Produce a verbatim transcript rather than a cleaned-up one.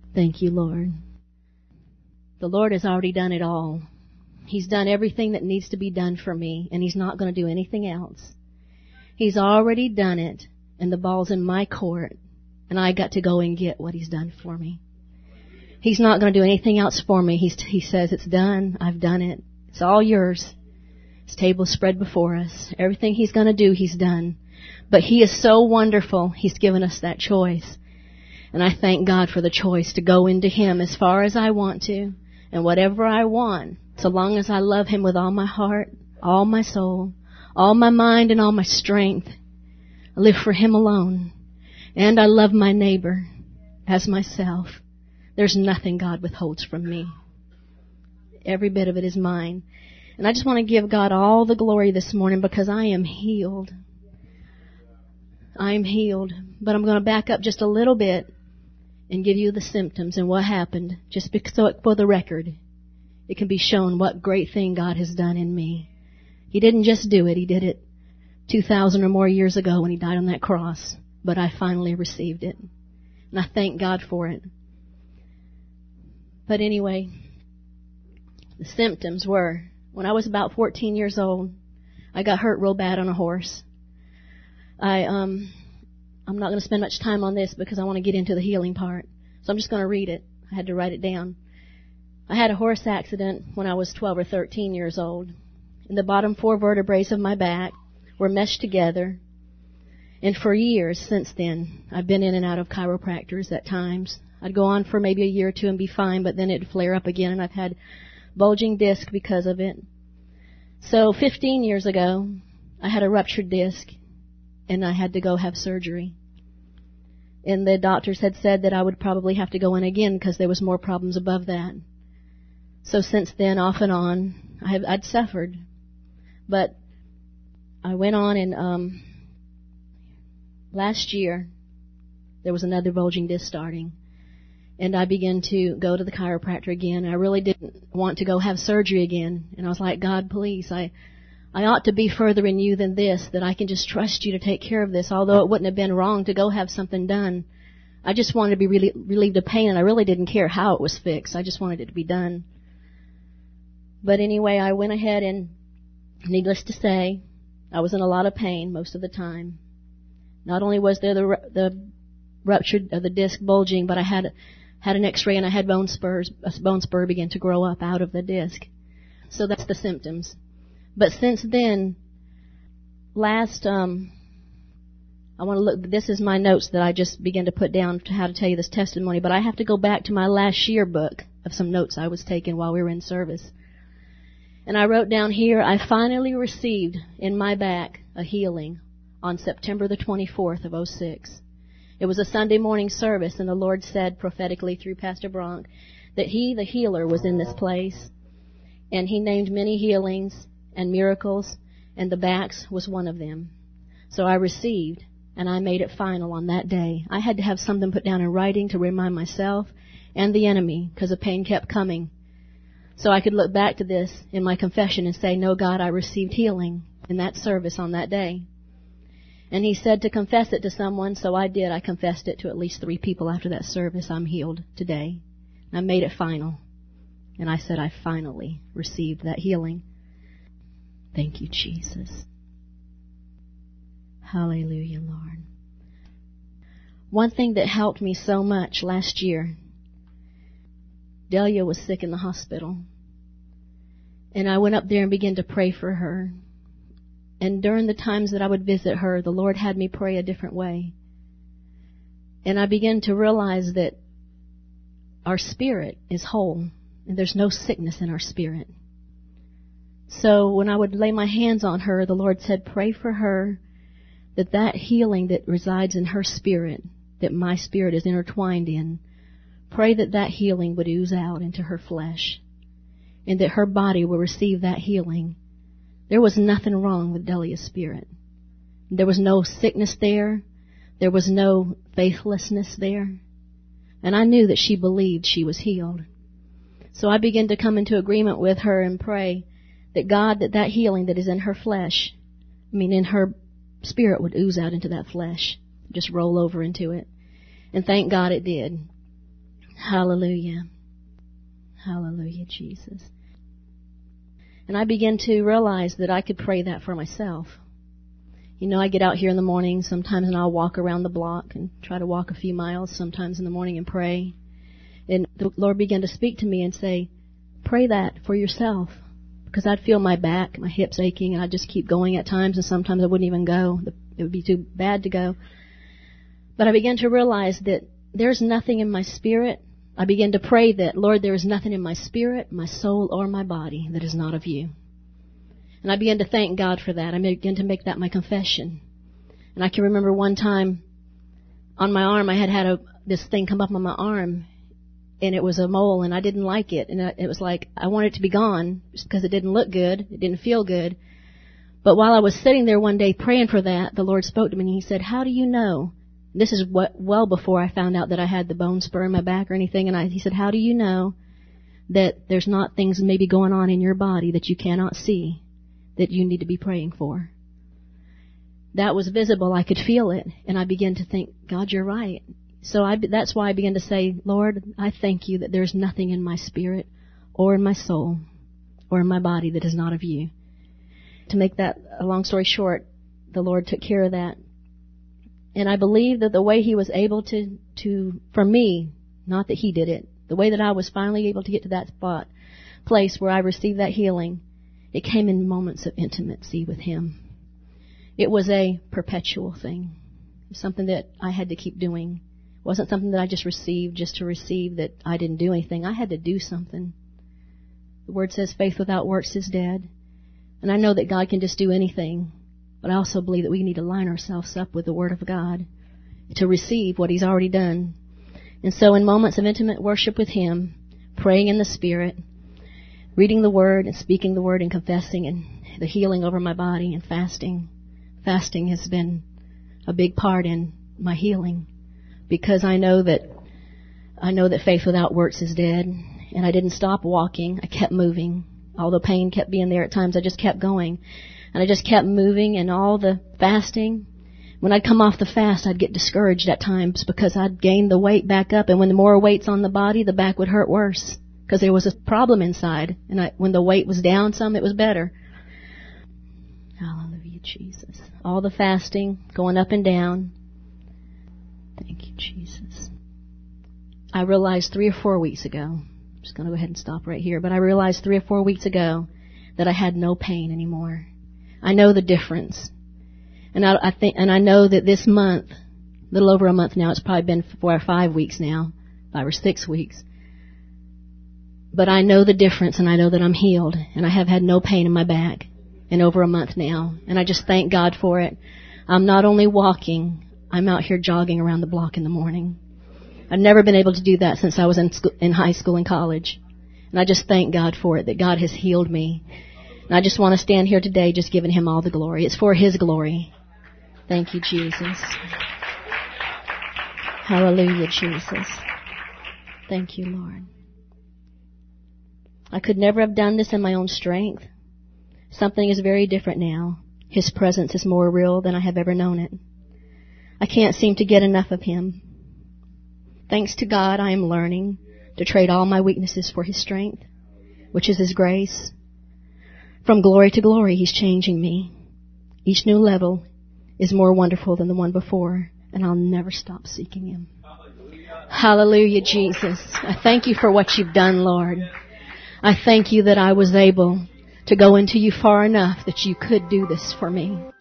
Thank you, Lord. The Lord has already done it all. He's done everything that needs to be done for me, and He's not going to do anything else. He's already done it, and the ball's in my court, and I got to go and get what He's done for me. He's not going to do anything else for me. He's, he says, it's done. I've done it. It's all yours. His table is spread before us. Everything He's going to do, He's done. But He is so wonderful. He's given us that choice. And I thank God for the choice to go into Him as far as I want to, and whatever I want, so long as I love Him with all my heart, all my soul, all my mind, and all my strength. I live for Him alone. And I love my neighbor as myself. There's nothing God withholds from me. Every bit of it is mine. And I just want to give God all the glory this morning because I am healed. I am healed. But I'm going to back up just a little bit and give you the symptoms and what happened, just because, so for the record, it can be shown what great thing God has done in me. He didn't just do it. He did it two thousand or more years ago when He died on that cross. But I finally received it. And I thank God for it. But anyway, the symptoms were, when I was about fourteen years old, I got hurt real bad on a horse. I, um, I'm not going to spend much time on this because I want to get into the healing part. So I'm just going to read it. I had to write it down. I had a horse accident when I was twelve or thirteen years old. And the bottom four vertebrae of my back were meshed together. And for years since then, I've been in and out of chiropractors at times. I'd go on for maybe a year or two and be fine, but then it'd flare up again, and I've had bulging disc because of it. So fifteen years ago, I had a ruptured disc, and I had to go have surgery. And the doctors had said that I would probably have to go in again because there was more problems above that. So since then, off and on, I have, I'd suffered. But I went on and um, last year, there was another bulging disc starting. And I began to go to the chiropractor again. I really didn't want to go have surgery again. And I was like, God, please, I I ought to be further in you than this, that I can just trust you to take care of this, although it wouldn't have been wrong to go have something done. I just wanted to be really relieved of pain, and I really didn't care how it was fixed. I just wanted it to be done. But anyway, I went ahead and, needless to say, I was in a lot of pain most of the time. Not only was there the the ruptured of the disc bulging, but I had had an X-ray and I had bone spurs. A bone spur began to grow up out of the disc. So that's the symptoms. But since then, last um, I want to look. This is my notes that I just began to put down to how to tell you this testimony. But I have to go back to my last year book of some notes I was taking while we were in service. And I wrote down here, I finally received in my back a healing on September the twenty-fourth of oh six. It was a Sunday morning service, and the Lord said prophetically through Pastor Bronk that He, the healer, was in this place. And He named many healings and miracles, and the backs was one of them. So I received, and I made it final on that day. I had to have something put down in writing to remind myself and the enemy, because the pain kept coming. So I could look back to this in my confession and say, no, God, I received healing in that service on that day. And He said to confess it to someone, so I did. I confessed it to at least three people after that service. I'm healed today. I made it final. And I said I finally received that healing. Thank you, Jesus. Hallelujah, Lord. One thing that helped me so much last year, Delia was sick in the hospital. And I went up there and began to pray for her. And during the times that I would visit her, the Lord had me pray a different way. And I began to realize that our spirit is whole, and there's no sickness in our spirit. So when I would lay my hands on her, the Lord said, pray for her, that that healing that resides in her spirit, that my spirit is intertwined in, pray that that healing would ooze out into her flesh, and that her body will receive that healing. There was nothing wrong with Delia's spirit. There was no sickness there. There was no faithlessness there. And I knew that she believed she was healed. So I began to come into agreement with her and pray that God, that that healing that is in her flesh, I mean in her spirit, would ooze out into that flesh. Just roll over into it. And thank God it did. Hallelujah. Hallelujah, Jesus. And I began to realize that I could pray that for myself. You know, I get out here in the morning sometimes and I'll walk around the block and try to walk a few miles sometimes in the morning and pray. And the Lord began to speak to me and say, pray that for yourself. Because I'd feel my back, my hips aching, and I'd just keep going at times, and sometimes I wouldn't even go. It would be too bad to go. But I began to realize that there's nothing in my spirit. I began to pray that, Lord, there is nothing in my spirit, my soul, or my body that is not of you. And I began to thank God for that. I began to make that my confession. And I can remember one time on my arm, I had had a, this thing come up on my arm, and it was a mole, and I didn't like it. And it was like, I wanted it to be gone because it didn't look good. It didn't feel good. But while I was sitting there one day praying for that, the Lord spoke to me, and He said, how do you know? This is what, well before I found out that I had the bone spur in my back or anything. And I, He said, how do you know that there's not things maybe going on in your body that you cannot see that you need to be praying for? That was visible. I could feel it. And I began to think, God, you're right. So I, that's why I began to say, Lord, I thank you that there's nothing in my spirit or in my soul or in my body that is not of you. To make that a long story short, the Lord took care of that. And I believe that the way He was able to, to, for me, not that He did it, the way that I was finally able to get to that spot, place where I received that healing, it came in moments of intimacy with Him. It was a perpetual thing. It was something that I had to keep doing. It wasn't something that I just received just to receive, that I didn't do anything. I had to do something. The Word says faith without works is dead. And I know that God can just do anything. But I also believe that we need to line ourselves up with the Word of God to receive what He's already done. And so in moments of intimate worship with Him, praying in the Spirit, reading the Word and speaking the Word and confessing and the healing over my body and fasting. Fasting has been a big part in my healing. Because I know that I know that faith without works is dead. And I didn't stop walking. I kept moving. Although pain kept being there at times, I just kept going. And I just kept moving, and all the fasting. When I'd come off the fast, I'd get discouraged at times because I'd gained the weight back up. And when the more weight's on the body, the back would hurt worse because there was a problem inside. And I, when the weight was down some, it was better. Hallelujah, Jesus. All the fasting, going up and down. Thank you, Jesus. I realized three or four weeks ago, I'm just going to go ahead and stop right here, but I realized three or four weeks ago that I had no pain anymore. I know the difference. And I, I think, and I know that this month, a little over a month now, it's probably been four or five weeks now, five or six weeks. But I know the difference, and I know that I'm healed, and I have had no pain in my back in over a month now. And I just thank God for it. I'm not only walking, I'm out here jogging around the block in the morning. I've never been able to do that since I was in school, in high school and college. And I just thank God for it, that God has healed me. And I just want to stand here today just giving Him all the glory. It's for His glory. Thank you, Jesus. Hallelujah, Jesus. Thank you, Lord. I could never have done this in my own strength. Something is very different now. His presence is more real than I have ever known it. I can't seem to get enough of Him. Thanks to God, I am learning to trade all my weaknesses for His strength, which is His grace. From glory to glory, He's changing me. Each new level is more wonderful than the one before, and I'll never stop seeking Him. Hallelujah, Hallelujah, Jesus. I thank You for what You've done, Lord. I thank You that I was able to go into You far enough that You could do this for me.